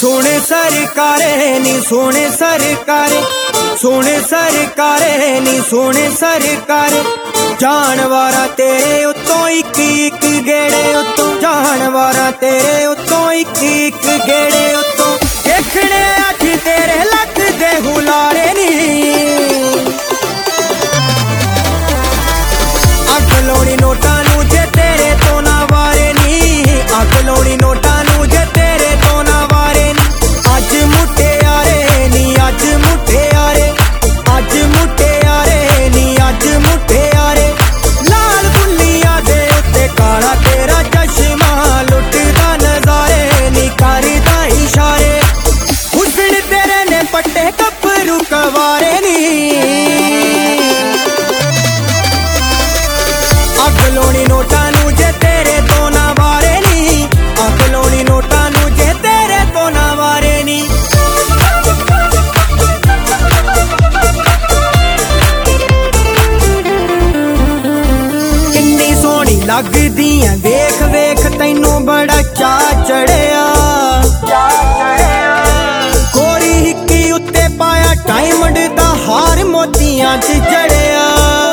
सोने सरकारे नी सोने सरकारे, सोने सरकारे नी सोने सरकारे, जानवारा तेरे उत्तों एक एक गेड़े उत्तों, जानवारा तेरे उत्तों एक एक गेड़े उत्तों, देखने अठ तेरे लख दे हुलारे नी, अग लोड़ी नोटा नू जे तेरे तो ना वारे नी, अग लोड़ी नोटा नू जे तेरे तो ना वारे नी, अज मुट्टे यारे नी अज मुट्टे यारे, अज मुट्टे यारे नी अज मुट्टे यारे, लाल दुनिया दे उत्ते काला तेरा चश्मा, लुटदा नजारे नी करदा इशारे, हुस्न तेरे ने पट्टे कपरू कवारे नी, अग लोड़ी नोटा नू जे तेरे तो ना वारे नी, अग लोड़ी नोटा नू जे तेरे तो ना वारे नी। किन्नी सोहनी लगदी ऐ वेख वेख तैनू बड़ा चा चढ़िया, गोरी हिक्की उत्ते पाया डायमंड दा हार मोतियां च जड़िया,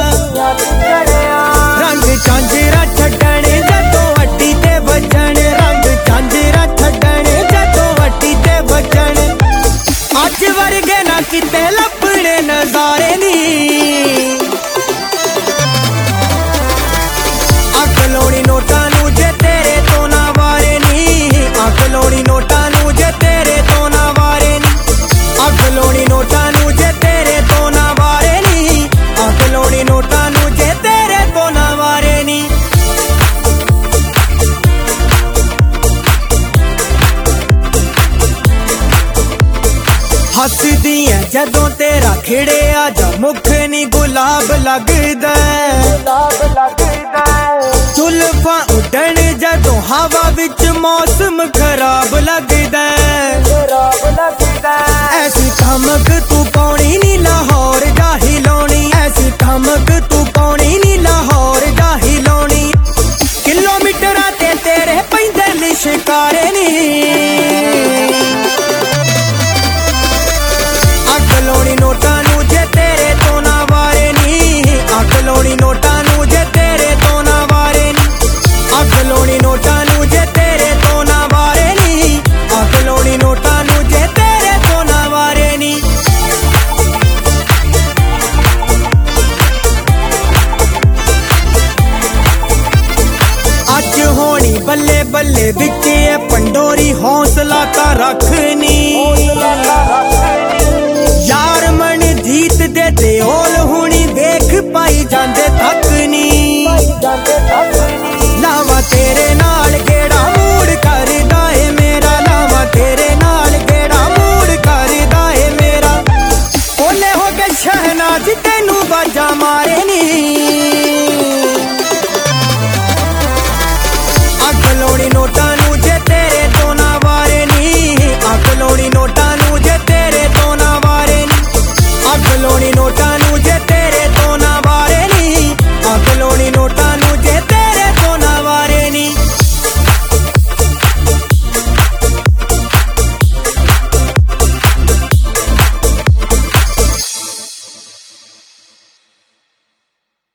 रंग झांजरा छड्डण जदों हड्डी ते वजन, रंग झांजरा छड्डण जदों हड्डी ते वजन, अज वर्गे ना किते लभणे नजारे नी, अग लोड़ी नोटा नू जे तेरे तो ना वारे नी, अग लोड़ी नोटा नू जे तेरे तो ना वारे नी, अग लोड़ी नोटा नू जे तेरे तो ना वारे नी, अग लोड़ी नोटा नू जे तेरे तो ना वारे नी। हसदी है जदों तेरा खिड़े आजा, मुख नी गुलाब लगदा, जुल्फां उडण जदों हवा विच मौसम खराब लगदा, ऐसी धमक तू पाउणी नी लाहौर जा हिलाउणी, ऐसी धमक तू पाउणी नी लाहौर जा हिलाउणी, किलोमीटरां ते तेरे पैंदे लिशकारे नी, अग लोड़ी नोटा नू जे तेरे तो ना वारे नी, अग लोड़ी नोटा नू जे तेरे तो ना वारे नी, अग लोड़ी नोटा नू जे तेरे तो ना वारे नी, अग लोड़ी नोटा नू जे तेरे तो ना वारे नी। अज होनी बल्ले बल्ले विच ए पंडोरी, हौसला का रखनी, यार मन जीत दे ते ओल हुणी देख पाई जांदे थक नी, लावा तेरे नाल गेड़ा मूड करदा है मेरा, लावा तेरे नाल गेड़ा मूड करदा है मेरा, ओले हो के शहनाज तैनू बाजा मारे नी, अग लोड़ी नोटा नू जे तेरे तो ना वारे नी, अग लोड़ी नोटा नू जे तेरे तो ना वारे नी, अग लोड़ी नोटा नू